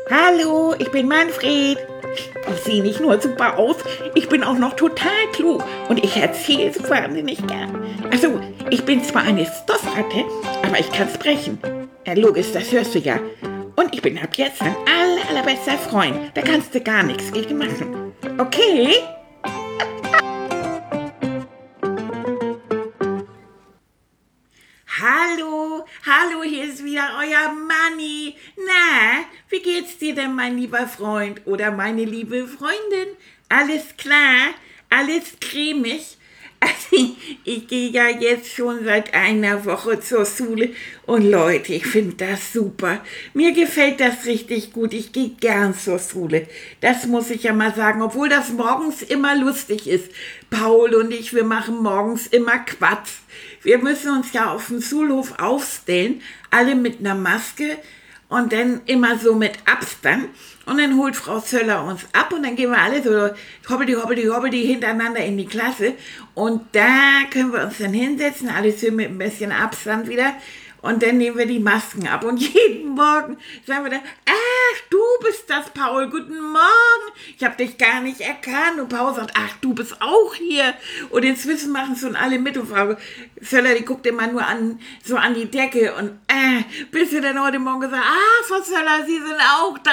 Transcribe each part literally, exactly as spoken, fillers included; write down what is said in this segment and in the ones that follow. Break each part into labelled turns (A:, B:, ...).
A: Hallo, ich bin Manfred. Ich sehe nicht nur super aus, ich bin auch noch total klug und ich erzähle so wahnsinnig gern. Also, ich bin zwar eine Stoffratte, aber ich kann sprechen. Ja, logisch, das hörst du ja. Und ich bin ab jetzt dein aller, allerbester Freund. Da kannst du gar nichts gegen machen. Okay? Hallo, hallo, hier ist wieder euer Manni. Na, wie geht's dir denn, mein lieber Freund oder meine liebe Freundin? Alles klar? Alles cremig? Also, ich gehe ja jetzt schon seit einer Woche zur Schule und Leute, ich finde das super. Mir gefällt das richtig gut. Ich gehe gern zur Schule. Das muss ich ja mal sagen, obwohl das morgens immer lustig ist. Paul und ich, wir machen morgens immer Quatsch. Wir müssen uns ja auf dem Schulhof aufstellen, alle mit einer Maske und dann immer so mit Abstand. Und dann holt Frau Zöller uns ab und dann gehen wir alle so hoppeldi, hoppeldi, hoppeldi hintereinander in die Klasse. Und da können wir uns dann hinsetzen, alles schön mit ein bisschen Abstand wieder. Und dann nehmen wir die Masken ab. Und jeden Morgen sagen wir dann, ach, du bist das, Paul, guten Morgen. Ich habe dich gar nicht erkannt. Und Paul sagt, ach, du bist auch hier. Und inzwischen machen es schon alle mit. Und Frau Zöller, die guckt immer nur an, so an die Decke. Und äh, bis sie dann heute Morgen gesagt, ah, Frau Zöller, Sie sind auch da.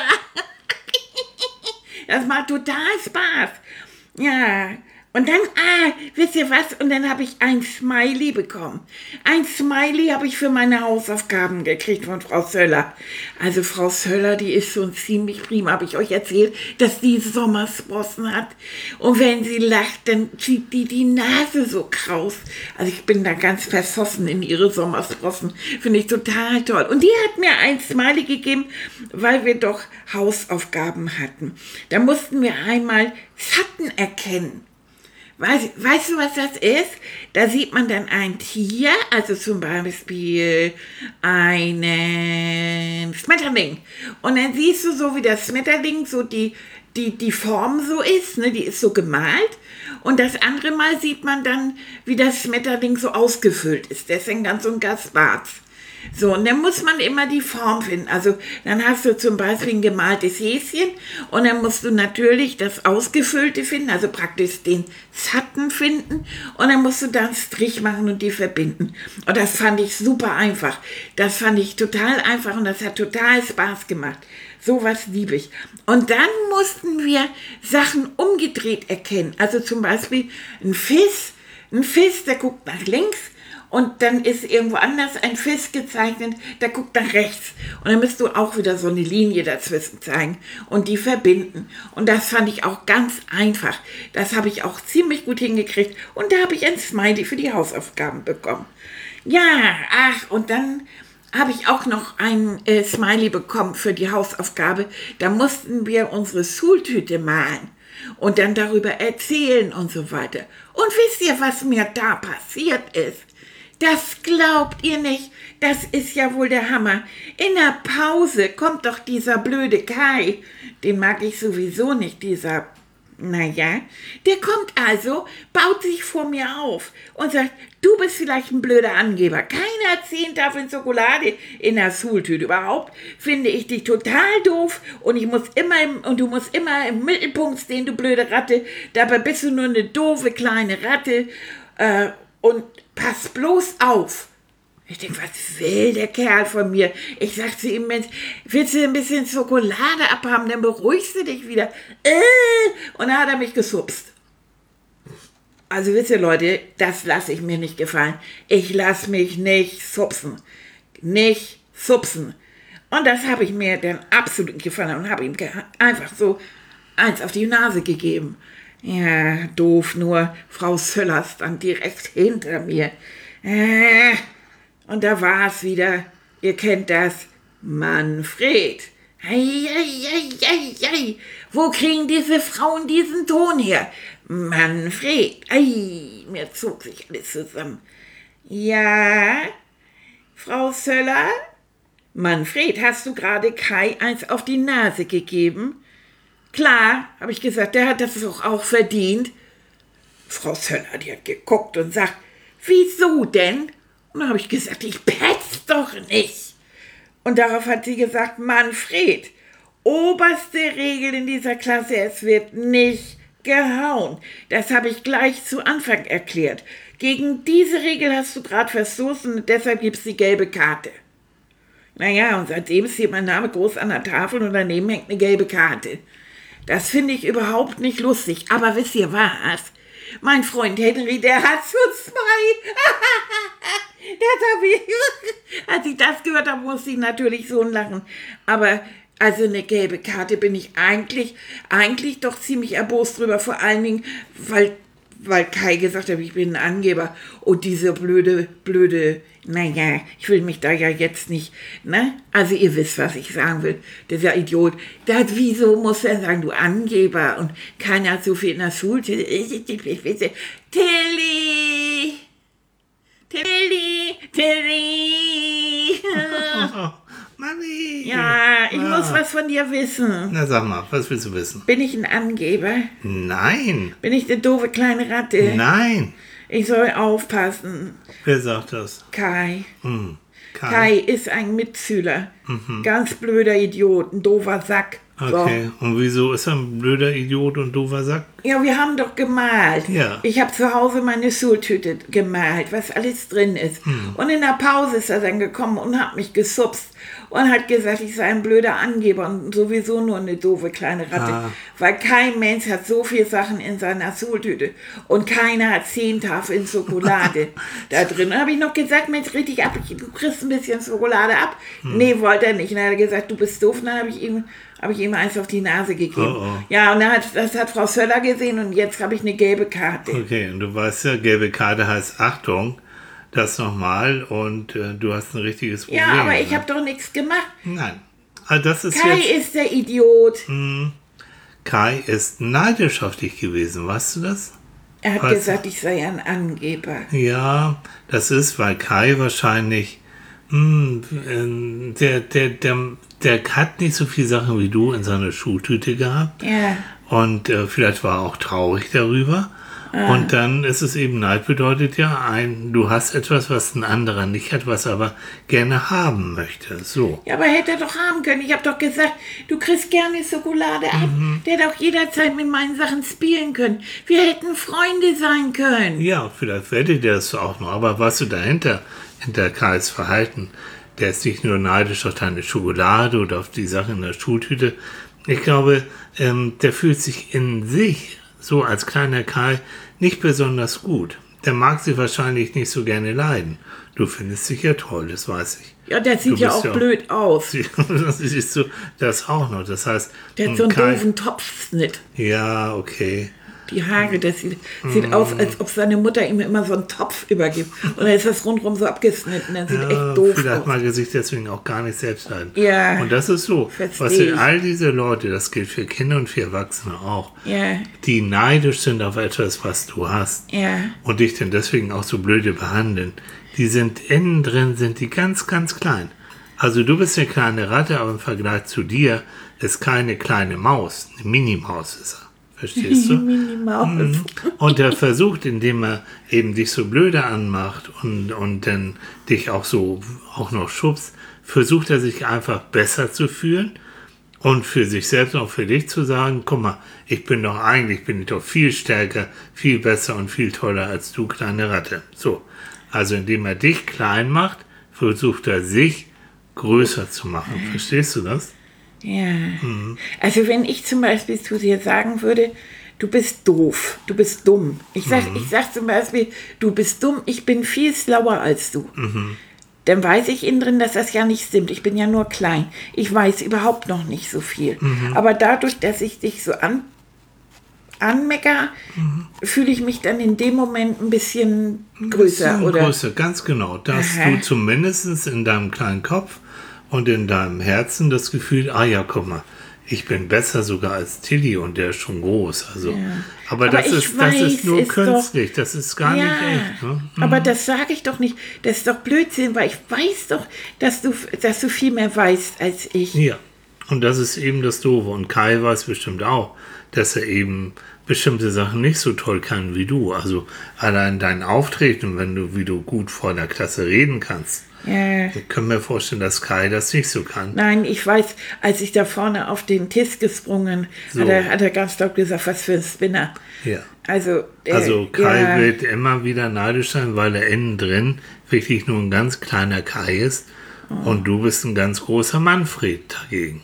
A: Das macht total Spaß. Ja, und dann, ah, wisst ihr was? Und dann habe ich ein Smiley bekommen. Ein Smiley habe ich für meine Hausaufgaben gekriegt von Frau Zöller. Also Frau Zöller, die ist schon ziemlich prima. Habe ich euch erzählt, dass die Sommersprossen hat. Und wenn sie lacht, dann zieht die die Nase so kraus. Also ich bin da ganz versoffen in ihre Sommersprossen. Finde ich total toll. Und die hat mir ein Smiley gegeben, weil wir doch Hausaufgaben hatten. Da mussten wir einmal Schatten erkennen. Weißt, weißt du, was das ist? Da sieht man dann ein Tier, also zum Beispiel einen Schmetterling. Und dann siehst du so, wie das Schmetterling so die, die, die Form so ist, ne? Die ist so gemalt. Und das andere Mal sieht man dann, wie das Schmetterling so ausgefüllt ist. Deswegen ganz und gar schwarz. So, und dann muss man immer die Form finden. Also dann hast du zum Beispiel ein gemaltes Häschen und dann musst du natürlich das Ausgefüllte finden, also praktisch den Schatten finden und dann musst du da einen Strich machen und die verbinden. Und das fand ich super einfach. Das fand ich total einfach und das hat total Spaß gemacht. Sowas liebe ich. Und dann mussten wir Sachen umgedreht erkennen. Also zum Beispiel ein Fisch, ein Fisch, der guckt nach links. Und dann ist irgendwo anders ein Fisch gezeichnet, der guckt nach rechts. Und dann müsst du auch wieder so eine Linie dazwischen zeigen und die verbinden. Und das fand ich auch ganz einfach. Das habe ich auch ziemlich gut hingekriegt. Und da habe ich ein Smiley für die Hausaufgaben bekommen. Ja, ach, und dann habe ich auch noch ein äh, Smiley bekommen für die Hausaufgabe. Da mussten wir unsere Schultüte malen und dann darüber erzählen und so weiter. Und wisst ihr, was mir da passiert ist? Das glaubt ihr nicht, das ist ja wohl der Hammer. In der Pause kommt doch dieser blöde Kai, den mag ich sowieso nicht, dieser, naja, der kommt also, baut sich vor mir auf und sagt, du bist vielleicht ein blöder Angeber, keiner zehn Tafeln Schokolade in der Schultüte. Überhaupt finde ich dich total doof und ich muss immer im, und du musst immer im Mittelpunkt stehen, du blöde Ratte, dabei bist du nur eine doofe kleine Ratte äh, und pass bloß auf. Ich denke, was will der Kerl von mir? Ich sag zu ihm, Mensch, willst du ein bisschen Schokolade abhaben, dann beruhigst du dich wieder. Äh, und dann hat er mich geschubst. Also wisst ihr, Leute, das lasse ich mir nicht gefallen. Ich lasse mich nicht schubsen. Nicht schubsen. Und das habe ich mir dann absolut gefallen und habe ihm einfach so eins auf die Nase gegeben. Ja, doof, nur Frau Zöller stand direkt hinter mir. Äh, und da war es wieder, ihr kennt das, Manfred. Ei, ei, ei, ei, ei. Wo kriegen diese Frauen diesen Ton her? Manfred, ei, mir zog sich alles zusammen. Ja, Frau Zöller? Manfred, hast du gerade Kai eins auf die Nase gegeben? Klar, habe ich gesagt, der hat das doch auch verdient. Frau Zöller, die hat geguckt und sagt, wieso denn? Und dann habe ich gesagt, ich petz doch nicht. Und darauf hat sie gesagt, Manfred. oberste Regel in dieser Klasse, es wird nicht gehauen. Das habe ich gleich zu Anfang erklärt. Gegen diese Regel hast du gerade verstoßen und deshalb gibt es die gelbe Karte. Naja, und seitdem steht mein Name groß an der Tafel und daneben hängt eine gelbe Karte. Das finde ich überhaupt nicht lustig. Aber wisst ihr was? Mein Freund Henry, der hat schon zwei. Das habe ich, als ich das gehört habe, musste ich natürlich so lachen. Aber also eine gelbe Karte bin ich eigentlich, eigentlich doch ziemlich erbost drüber. Vor allen Dingen, weil, weil Kai gesagt hat, ich bin ein Angeber. Und diese blöde, blöde, naja, ich will mich da ja jetzt nicht, ne? Also ihr wisst, was ich sagen will. Dieser Idiot, das, wieso muss er sagen, du Angeber? Und keiner hat so viel in der Schule. Tilly! Tilly! Tilly!
B: Mami!
A: Ja, ich
B: ah.
A: muss was von dir wissen.
B: Na sag mal, was willst du wissen?
A: Bin ich ein Angeber?
B: Nein.
A: Bin ich eine doofe kleine Ratte?
B: Nein.
A: Ich soll aufpassen.
B: Wer sagt das?
A: Kai.
B: Hm. Kai.
A: Kai ist ein Mitschüler.
B: Mhm.
A: Ganz blöder Idiot, ein doofer Sack.
B: Okay,
A: So.
B: und wieso ist er ein blöder Idiot und doofer Sack?
A: Ja, wir haben doch gemalt.
B: Ja.
A: Ich habe zu Hause meine Schultüte gemalt, was alles drin ist.
B: Hm.
A: Und in der Pause ist er dann gekommen und hat mich gesupst und hat gesagt, ich sei ein blöder Angeber und sowieso nur eine doofe kleine Ratte.
B: Ah.
A: Weil kein Mensch hat so viele Sachen in seiner Schultüte und keiner hat zehn Tafeln Schokolade da drin. Und habe ich noch gesagt, Mensch, richtig ab, du kriegst ein bisschen Schokolade ab.
B: Hm.
A: Nee, wollte er nicht. Und dann hat er gesagt, du bist doof. Und dann habe ich ihm habe ich ihm eins auf die Nase gegeben.
B: Oh, oh.
A: Ja, und dann hat, das hat Frau Söller gesehen und jetzt habe ich eine gelbe Karte.
B: Okay, und du weißt ja, gelbe Karte heißt Achtung, das nochmal und äh, du hast ein richtiges Problem.
A: Ja, aber ich
B: ne?
A: habe doch nichts gemacht.
B: Nein. Also das ist
A: Kai
B: jetzt,
A: ist der Idiot.
B: Mh, Kai ist neidisch auf dich gewesen, weißt du das?
A: Er hat
B: Was?
A: gesagt, ich sei ein Angeber.
B: Ja, das ist, weil Kai wahrscheinlich, mh, äh, der, der, der, der hat nicht so viele Sachen wie du in seiner Schultüte gehabt.
A: Ja.
B: Und äh, vielleicht war er auch traurig darüber. Ah. Und dann ist es eben, Neid bedeutet ja, ein, du hast etwas, was ein anderer nicht hat, was er aber gerne haben möchte. So.
A: Ja, aber hätte er doch haben können. Ich habe doch gesagt, du kriegst gerne Schokolade ab. Mhm. Der hätte auch jederzeit mit meinen Sachen spielen können. Wir hätten Freunde sein können.
B: Ja, vielleicht werdet ihr das auch noch. Aber was du dahinter, hinter Kais Verhalten, der ist nicht nur neidisch auf deine Schokolade oder auf die Sachen in der Schultüte. Ich glaube, ähm, der fühlt sich in sich, so als kleiner Kai, nicht besonders gut. Der mag sie wahrscheinlich nicht so gerne leiden. Du findest dich ja toll, das weiß ich.
A: Ja, der sieht ja auch ja blöd aus.
B: Das siehst du das auch noch. Das heißt,
A: der hat so einen Kai, doofen Topfschnitt.
B: Ja, okay.
A: Die Haare, das sieht, sieht mm. aus, als ob seine Mutter ihm immer so einen Topf übergibt. Und dann ist das rundherum so abgeschnitten. Das sieht ja, echt doof
B: vielleicht
A: aus.
B: mag er sich deswegen auch gar nicht selbst leiden.
A: Ja.
B: Und das ist so. Was sind all diese Leute, das gilt für Kinder und für Erwachsene auch,
A: ja.
B: die neidisch sind auf etwas, was du hast.
A: Ja.
B: Und dich dann deswegen auch so blöde behandeln. Die sind innen drin, sind die ganz, ganz klein. Also du bist eine kleine Ratte, aber im Vergleich zu dir ist keine kleine Maus. Eine Minimaus ist er. Verstehst du?
A: Minimaus.
B: Und er versucht, indem er eben dich so blöde anmacht und, und dann dich auch so auch noch schubst, versucht er sich einfach besser zu fühlen und für sich selbst und auch für dich zu sagen, guck mal, ich bin doch eigentlich, bin ich doch viel stärker, viel besser und viel toller als du, kleine Ratte. So, also indem er dich klein macht, versucht er sich größer zu machen. Verstehst du das?
A: Ja, mhm. Also wenn ich zum Beispiel zu dir sagen würde, du bist doof, du bist dumm. Ich sag, mhm. ich sag zum Beispiel, du bist dumm, ich bin viel schlauer als du. Mhm. Dann weiß ich innen drin, dass das ja nicht stimmt. Ich bin ja nur klein. Ich weiß überhaupt noch nicht so viel. Mhm. Aber dadurch, dass ich dich so an, anmecker, mhm. fühle ich mich dann in dem Moment ein bisschen größer.
B: Ein bisschen
A: oder?
B: größer, ganz genau. Dass
A: Aha.
B: du zumindest in deinem kleinen Kopf und in deinem Herzen das Gefühl, ah ja, guck mal, ich bin besser sogar als Tilly und der ist schon groß. Also, ja. aber, aber das, ist,
A: weiß,
B: das ist nur
A: ist
B: künstlich,
A: doch,
B: das ist gar
A: ja,
B: nicht echt. Ne? Mhm.
A: Aber das sage ich doch nicht. Das ist doch Blödsinn, weil ich weiß doch, dass du, dass du viel mehr weißt als ich.
B: Ja, und das ist eben das Doofe. Und Kai weiß bestimmt auch, dass er eben bestimmte Sachen nicht so toll kann wie du. Also allein dein Auftreten, wenn du, wie du gut vor der Klasse reden kannst.
A: Ja.
B: Ich kann mir vorstellen, dass Kai das nicht so kann.
A: Nein, ich weiß, als ich da vorne auf den Tisch gesprungen,
B: So.
A: hat, er, hat er ganz laut gesagt, was für ein Spinner.
B: Ja.
A: Also, äh,
B: Also Kai
A: ja,
B: wird immer wieder neidisch sein, weil er innen drin wirklich nur ein ganz kleiner Kai ist und du bist ein ganz großer Manfred dagegen.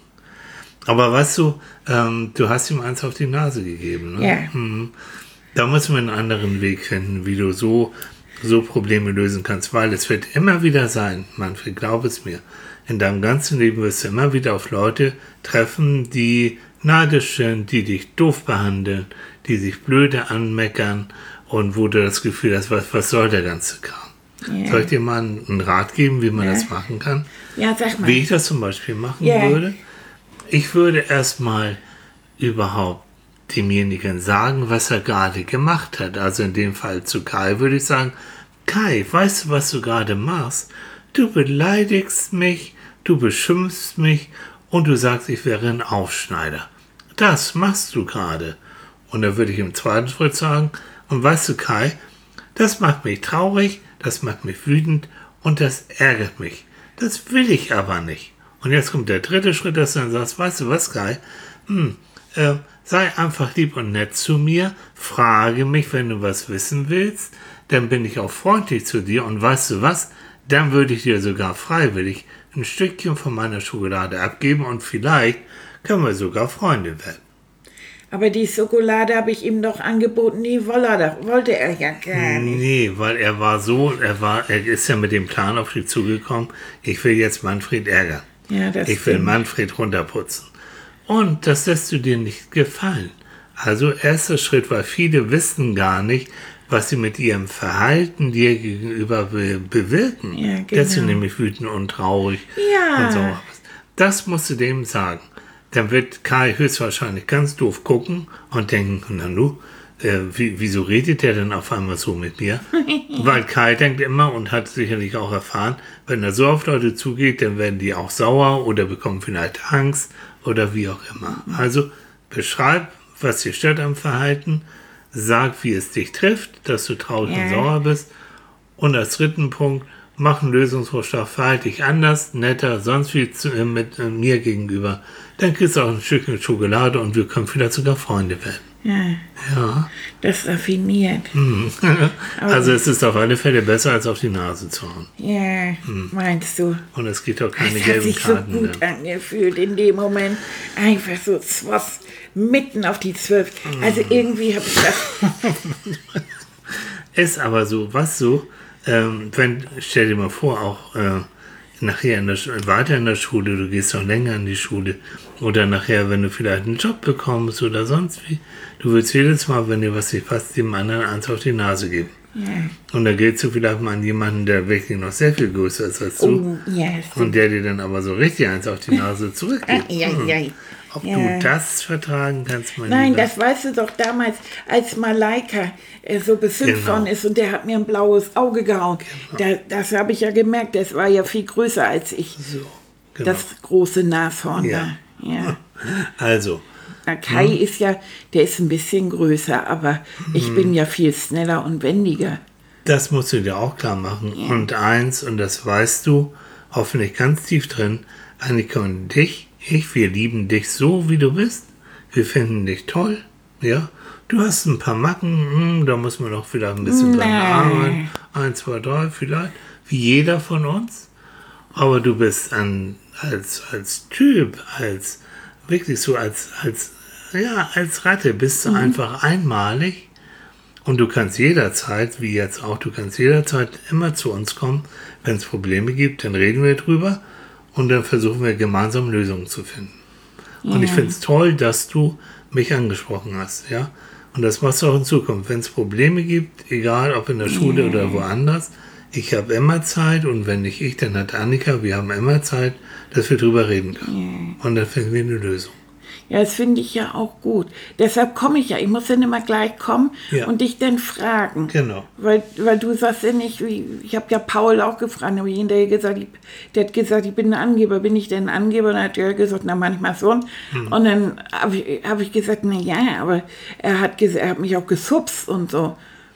B: Aber weißt du, ähm, du hast ihm eins auf die Nase gegeben. Ne?
A: Ja.
B: Mhm. Da müssen wir einen anderen Weg finden, wie du so, so Probleme lösen kannst, weil es wird immer wieder sein, Manfred, glaub es mir, in deinem ganzen Leben wirst du immer wieder auf Leute treffen, die neidisch sind, die dich doof behandeln, die sich blöde anmeckern und wo du das Gefühl hast, was, was soll der ganze Kram?
A: Ja.
B: Soll ich dir mal einen Rat geben, wie man
A: Ja.
B: das machen kann?
A: ja, sag mal.
B: Wie ich das zum Beispiel machen
A: Ja.
B: würde? Ich würde erstmal überhaupt demjenigen sagen, was er gerade gemacht hat. Also in dem Fall zu Kai würde ich sagen, Kai, weißt du, was du gerade machst? Du beleidigst mich, du beschimpfst mich und du sagst, ich wäre ein Aufschneider. Das machst du gerade. Und dann würde ich im zweiten Schritt sagen, und weißt du, Kai, das macht mich traurig, das macht mich wütend und das ärgert mich. Das will ich aber nicht. Und jetzt kommt der dritte Schritt, dass du dann sagst, weißt du was, Kai, hm, äh, sei einfach lieb und nett zu mir, frage mich, wenn du was wissen willst, dann bin ich auch freundlich zu dir und weißt du was, dann würde ich dir sogar freiwillig ein Stückchen von meiner Schokolade abgeben und vielleicht können wir sogar Freunde werden.
A: Aber die Schokolade habe ich ihm doch angeboten, die wolle er, wollte er ja gar nicht.
B: Nee, weil er war so, er war, er ist ja mit dem Plan auf dich zugekommen, ich will jetzt Manfred ärgern.
A: Ja, das
B: Ich will
A: stimmt.
B: Manfred runterputzen. Und das lässt du dir nicht gefallen. Also erster Schritt, weil viele wissen gar nicht, was sie mit ihrem Verhalten dir gegenüber be bewirken.
A: Ja,
B: Dass du
A: genau.
B: nämlich wütend und traurig
A: Ja.
B: und sauer bist. Das musst du dem sagen. Dann wird Kai höchstwahrscheinlich ganz doof gucken und denken, na nu, äh, wie, wieso redet der denn auf einmal so mit mir? Weil Kai denkt immer und hat sicherlich auch erfahren, wenn er so auf Leute zugeht, dann werden die auch sauer oder bekommen vielleicht Angst oder wie auch immer. Also beschreib, was dir stört am Verhalten, sag, wie es dich trifft, dass du traurig
A: Ja.
B: und sauer bist. Und als dritten Punkt, mach einen Lösungsvorschlag, verhalte dich anders, netter, sonst wie zu, äh, mit äh, mir gegenüber. Dann kriegst du auch ein Stückchen Schokolade und wir können vielleicht sogar Freunde werden.
A: Ja,
B: Ja.
A: das ist raffiniert.
B: Also es ist auf alle Fälle besser, als auf die Nase zu hauen.
A: Ja, meinst du?
B: Und es gibt auch
A: Es
B: keine
A: hat
B: gelben
A: sich so
B: Karten.
A: gut
B: Dann.
A: angefühlt in dem Moment. Einfach so zwoss, mitten auf die Zwölf. Also irgendwie habe ich das...
B: Ist aber so, was so, ähm, wenn, stell dir mal vor, auch äh, nachher in der, Sch- weiter in der Schule, du gehst noch länger in die Schule oder nachher, wenn du vielleicht einen Job bekommst oder sonst wie, du willst jedes Mal, wenn dir was nicht passt, dem anderen eins auf die Nase geben.
A: Ja.
B: Und da gehst du vielleicht mal an jemanden, der wirklich noch sehr viel größer ist als du
A: Oh, ja,
B: und der dir dann aber so richtig eins auf die Nase zurückgibt.
A: ja, ja.
B: Ob
A: Ja.
B: du das vertragen kannst, mein
A: Nein,
B: Lieber.
A: das weißt du doch damals, als Malaika äh, so beschimpft
B: Genau.
A: worden ist und der hat mir ein blaues Auge gehauen. Da, das habe ich ja gemerkt, das war ja viel größer als ich.
B: So, genau.
A: Das große Nashorn
B: Ja.
A: da. Ja.
B: Also,
A: Na, Kai ist ja, der ist ein bisschen größer, aber ich bin ja viel schneller und wendiger.
B: das musst du dir auch klar machen. Und eins, und das weißt du, hoffentlich ganz tief drin, Annika und dich, ich, wir lieben dich so, wie du bist. Wir finden dich toll, ja. Du hast ein paar Macken, hm, da muss man doch vielleicht ein bisschen dran
A: Nein.
B: arbeiten. Eins, zwei, drei vielleicht, wie jeder von uns. Aber du bist an, als, als Typ, als wirklich so als, als, ja, als Ratte bist du einfach einmalig. Und du kannst jederzeit, wie jetzt auch, du kannst jederzeit immer zu uns kommen. Wenn es Probleme gibt, dann reden wir drüber und dann versuchen wir gemeinsam Lösungen zu finden. Und ich finde es toll, dass du mich angesprochen hast, ja. Und das machst du auch in Zukunft. Wenn es Probleme gibt, egal ob in der Schule oder woanders, ich habe immer Zeit und wenn nicht ich, dann hat Annika, wir haben immer Zeit, dass wir drüber reden können. Und dann finden wir eine Lösung.
A: Ja, das finde ich ja auch gut. Deshalb komme ich ja. Ich muss dann immer gleich kommen
B: Ja.
A: und dich dann fragen.
B: Genau.
A: Weil, weil du sagst ja nicht, wie, ich habe ja Paul auch gefragt, aber hinterher gesagt, ich, der hat gesagt, ich bin ein Angeber. Bin ich denn ein Angeber? Und dann hat er gesagt, na manchmal so.
B: Hm.
A: Und dann habe ich, hab ich gesagt, na ja, aber er hat, ges- er hat mich auch gesupst und so.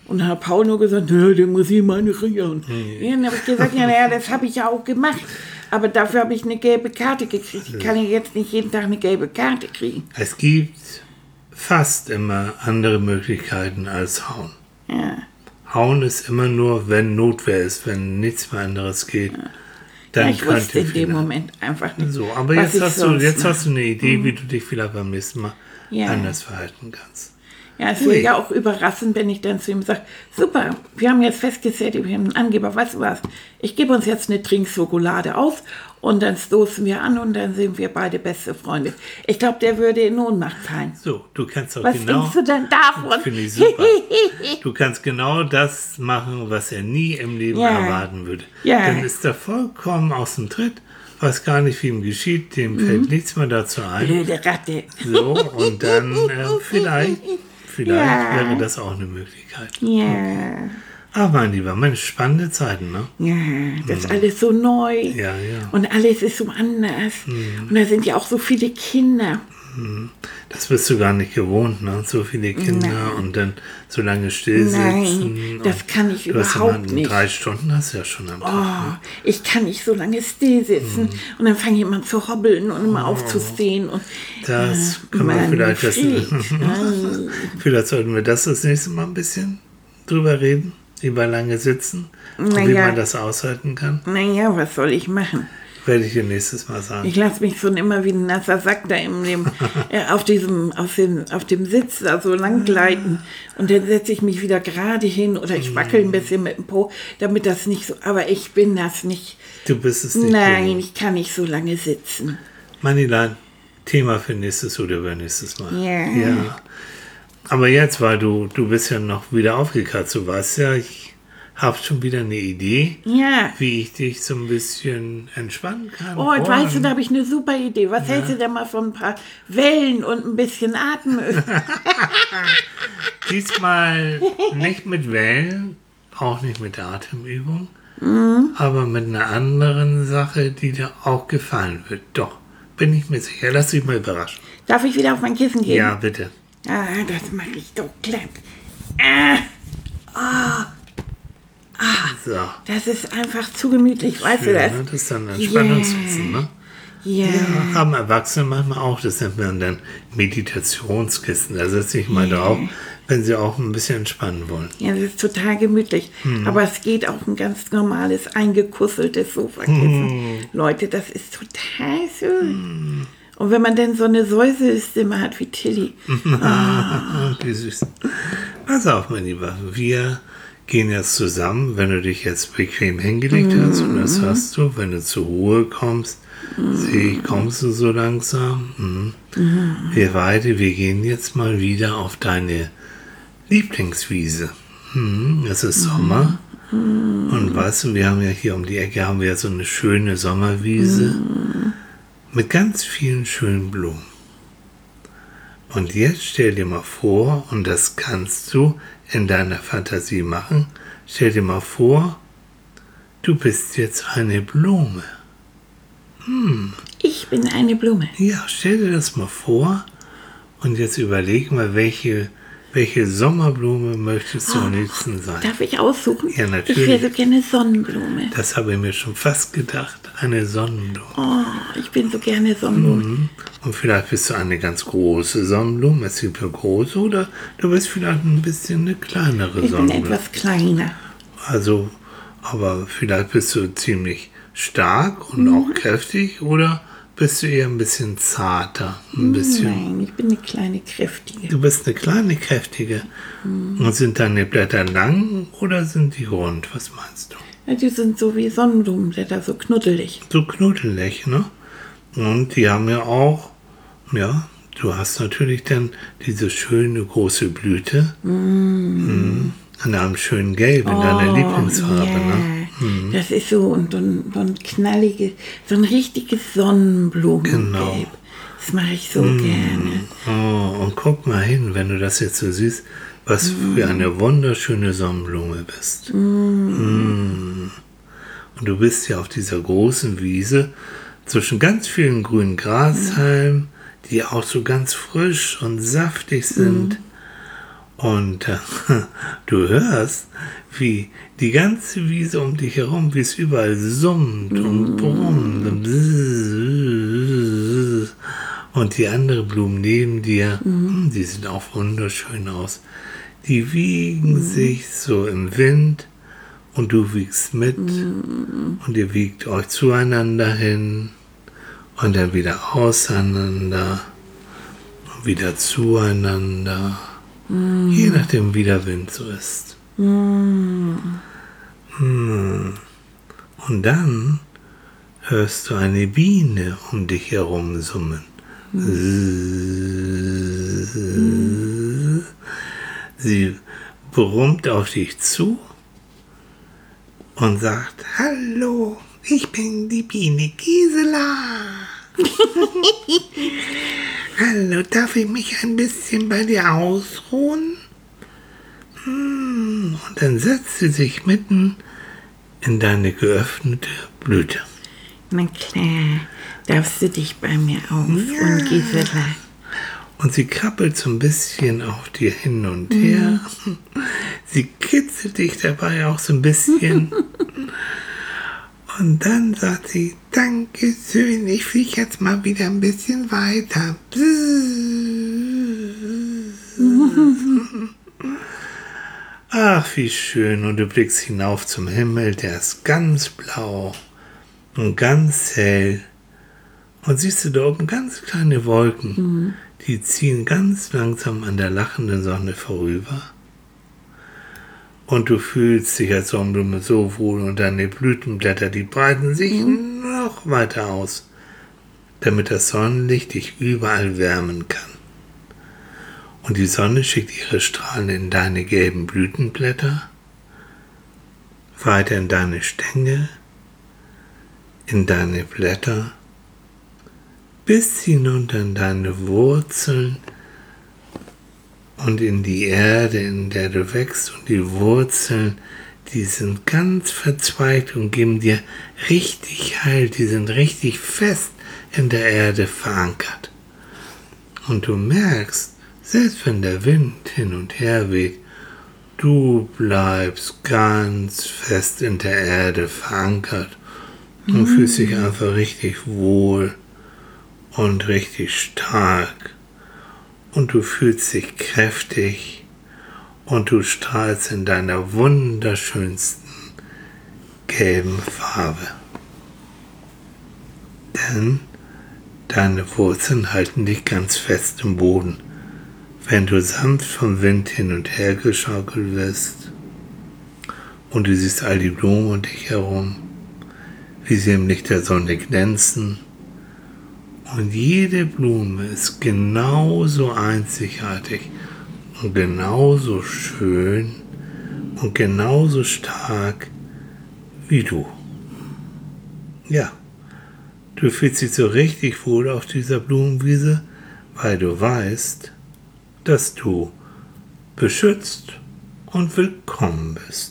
A: Und dann hat Paul nur gesagt, ja, den muss ich mal nicht rühren. Mhm. Ja, dann habe ich gesagt, ja, naja, das habe ich ja auch gemacht. Aber dafür habe ich eine gelbe Karte gekriegt. Ich kann ja jetzt nicht jeden Tag eine gelbe Karte kriegen.
B: Es gibt fast immer andere Möglichkeiten als hauen.
A: Ja.
B: Hauen ist immer nur, wenn Notwehr ist, wenn nichts mehr anderes geht. Ja. Dann
A: ja, ich wusste in dem Moment einfach nicht.
B: So, aber jetzt, hast du, jetzt hast du eine Idee, mhm. wie du dich vielleicht beim nächsten Mal ja. anders verhalten kannst.
A: Ja, es wäre ja auch überraschend, wenn ich dann zu ihm sage, super, wir haben jetzt festgestellt, wir haben einen Angeber, weißt du was, ich gebe uns jetzt eine Trinkschokolade auf und dann stoßen wir an und dann sind wir beide beste Freunde. Ich glaube, der würde in Ohnmacht fallen.
B: So, du kannst auch
A: was
B: genau...
A: Was denkst du denn davon?
B: Finde ich super. Du kannst genau das machen, was er nie im Leben ja. erwarten würde.
A: Ja.
B: Dann ist er vollkommen aus dem Tritt, weiß gar nicht, wie ihm geschieht, dem mhm. fällt nichts mehr dazu ein.
A: Blöde Ratte.
B: So, und dann äh, vielleicht... Vielleicht ja. wäre das auch eine Möglichkeit.
A: Ja.
B: Ach, mein Lieber, Mensch, spannende Zeiten, ne?
A: Ja, das ist alles so neu.
B: Ja, ja.
A: Und alles ist so anders. Mhm. Und da sind ja auch so viele Kinder.
B: Das bist du gar nicht gewohnt, ne? So viele Kinder Nein. und dann so lange still sitzen.
A: Nein, das kann ich überhaupt nicht.
B: Drei Stunden hast du ja schon am Tag.
A: Oh, ne? Ich kann nicht so lange still sitzen mm. und dann fange ich immer zu hobbeln und immer oh. aufzustehen. Und,
B: das
A: äh,
B: kann man vielleicht... Das, vielleicht sollten wir das das nächste Mal ein bisschen drüber reden, über lange Sitzen und naja. wie man das aushalten kann.
A: Naja, was soll ich machen?
B: Werde ich dir nächstes Mal sagen.
A: Ich lasse mich schon immer wie ein nasser Sack da im, dem, äh, auf, diesem, auf, dem, auf dem Sitz da so lang gleiten und dann setze ich mich wieder gerade hin oder ich wackel ein bisschen mit dem Po, damit das nicht so, aber ich bin das nicht.
B: Du bist es nicht.
A: Nein, gewohnt. Ich kann nicht so lange sitzen.
B: Manilan, Thema für nächstes oder übernächstes Mal.
A: Ja.
B: ja. Aber jetzt, weil du, du bist ja noch wieder aufgekratzt, du weißt ja, ich habe schon wieder eine Idee,
A: ja.
B: wie ich dich so ein bisschen entspannen kann.
A: Oh, und weißt du, da habe ich eine super Idee. Was ja. hältst du denn mal von ein paar Wellen und ein bisschen Atemübung?
B: Diesmal nicht mit Wellen, auch nicht mit Atemübung,
A: mhm.
B: aber mit einer anderen Sache, die dir auch gefallen wird. Doch, bin ich mir sicher. Lass dich mal überraschen.
A: Darf ich wieder auf mein Kissen gehen?
B: Ja, bitte.
A: Ah, das mache ich doch glatt. Ah, ah. Ah,
B: so.
A: Das ist einfach zu gemütlich, weißt
B: Schön,
A: du das?
B: Ne? Das ist dann Entspannungskissen, yeah. ne?
A: Yeah.
B: Ja, haben Erwachsene manchmal auch, das nennt man dann Meditationskissen. Da setze ich mal yeah. drauf, wenn sie auch ein bisschen entspannen wollen.
A: Ja, das ist total gemütlich. Hm. Aber es geht auch ein ganz normales, eingekusseltes Sofakissen. Hm. Leute, das ist total schön. Hm. Und wenn man dann so eine Säusestimme hat wie Tilly.
B: Oh. Wie süß. Pass auf, mein Lieber, wir gehen jetzt zusammen, wenn du dich jetzt bequem hingelegt mm. hast, und das hast du, wenn du zur Ruhe kommst, mm. sehe ich, kommst du so langsam. Mm. Mm. Wir beide, wir gehen jetzt mal wieder auf deine Lieblingswiese. Mm. Es ist Sommer mm. und weißt du, wir haben ja hier um die Ecke haben wir ja so eine schöne Sommerwiese mm. mit ganz vielen schönen Blumen. Und jetzt stell dir mal vor, und das kannst du in deiner Fantasie machen, stell dir mal vor, du bist jetzt eine Blume. Hm.
A: Ich bin eine Blume.
B: Ja, stell dir das mal vor und jetzt überleg mal, welche, welche Sommerblume möchtest du oh, am liebsten sein?
A: Darf ich aussuchen?
B: Ja, natürlich.
A: Ich wäre so gerne Sonnenblume.
B: Das habe ich mir schon fast gedacht, eine Sonnenblume.
A: Oh, ich bin so gerne Sonnenblume.
B: Mhm. Und vielleicht bist du eine ganz große Sonnenblume, es gibt ja große, oder du bist vielleicht ein bisschen eine kleinere
A: ich
B: Sonnenblume.
A: Ich bin etwas kleiner.
B: Also, aber vielleicht bist du ziemlich stark und mhm. auch kräftig, oder bist du eher ein bisschen zarter? Ein bisschen.
A: Nein, ich bin eine kleine, kräftige.
B: Du bist eine kleine, kräftige. Mhm. Und sind deine Blätter lang oder sind die rund? Was meinst du?
A: Ja, die sind so wie Sonnenblumenblätter, so knuddelig.
B: So knuddelig, ne? Und die haben ja auch, ja, du hast natürlich dann diese schöne große Blüte mm. Mm, an einem schönen Gelb in oh, deiner Lieblingsfarbe. Yeah. Ne? Mm.
A: Das ist so, und so ein, so ein knalliges, so ein richtiges Sonnenblumengelb.
B: Genau.
A: Das mache ich so mm. gerne.
B: Oh, und guck mal hin, wenn du das jetzt so siehst, was mm. für eine wunderschöne Sonnenblume bist.
A: Mm.
B: Mm. Und du bist ja auf dieser großen Wiese zwischen ganz vielen grünen Grashalmen, die auch so ganz frisch und saftig sind. Und äh, du hörst, wie die ganze Wiese um dich herum, wie es überall summt und brummt. Und, und die anderen Blumen neben dir, mm. die sehen auch wunderschön aus. Die wiegen mm. sich so im Wind und du wiegst mit. Mm. Und ihr wiegt euch zueinander hin und dann wieder auseinander und wieder zueinander. Mm. Je nachdem, wie der Wind so ist. Mm. Mm. Und dann hörst du eine Biene um dich herum summen. Mm. Sie brummt auf dich zu und sagt: Hallo, ich bin die Biene Gisela. Hallo, darf ich mich ein bisschen bei dir ausruhen? Und dann setzt sie sich mitten in deine geöffnete Blüte.
A: Na klar, darfst du dich bei mir ausruhen, ja. Gisela.
B: Und sie krabbelt so ein bisschen auf dir hin und her. Mhm. Sie kitzelt dich dabei auch so ein bisschen. Und dann sagt sie: Dankeschön, ich fliege jetzt mal wieder ein bisschen weiter. Ach, wie schön. Und du blickst hinauf zum Himmel, der ist ganz blau und ganz hell. Und siehst du da oben ganz kleine Wolken, mhm. die ziehen ganz langsam an der lachenden Sonne vorüber. Und du fühlst dich als Sonnenblume so wohl und deine Blütenblätter, die breiten sich mhm. noch weiter aus, damit das Sonnenlicht dich überall wärmen kann. Und die Sonne schickt ihre Strahlen in deine gelben Blütenblätter, weiter in deine Stängel, in deine Blätter, bis hinunter in deine Wurzeln und in die Erde, in der du wächst. Und die Wurzeln, die sind ganz verzweigt und geben dir richtig Halt, die sind richtig fest in der Erde verankert. Und du merkst, selbst wenn der Wind hin und her weht, du bleibst ganz fest in der Erde verankert und mhm. fühlst dich einfach richtig wohl und richtig stark. Und du fühlst dich kräftig und du strahlst in deiner wunderschönsten gelben Farbe. Denn deine Wurzeln halten dich ganz fest im Boden, wenn du sanft vom Wind hin und her geschaukelt wirst. Und du siehst all die Blumen um dich herum, wie sie im Licht der Sonne glänzen. Und jede Blume ist genauso einzigartig und genauso schön und genauso stark wie du. Ja, du fühlst dich so richtig wohl auf dieser Blumenwiese, weil du weißt, dass du beschützt und willkommen bist.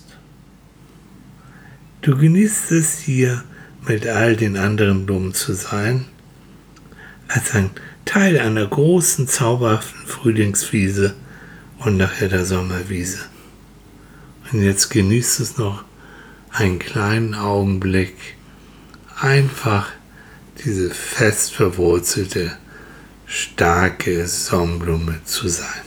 B: Du genießt es, hier mit all den anderen Blumen zu sein, als ein Teil einer großen, zauberhaften Frühlingswiese und nachher der Sommerwiese. Und jetzt genießt es noch einen kleinen Augenblick, einfach diese fest verwurzelte, starke Sonnenblume zu sein.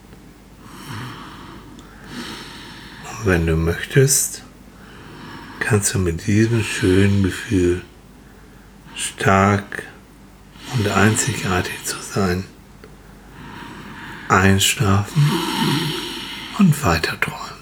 B: Und wenn du möchtest, kannst du mit diesem schönen Gefühl, stark und einzigartig zu sein, einschlafen und weiter träumen.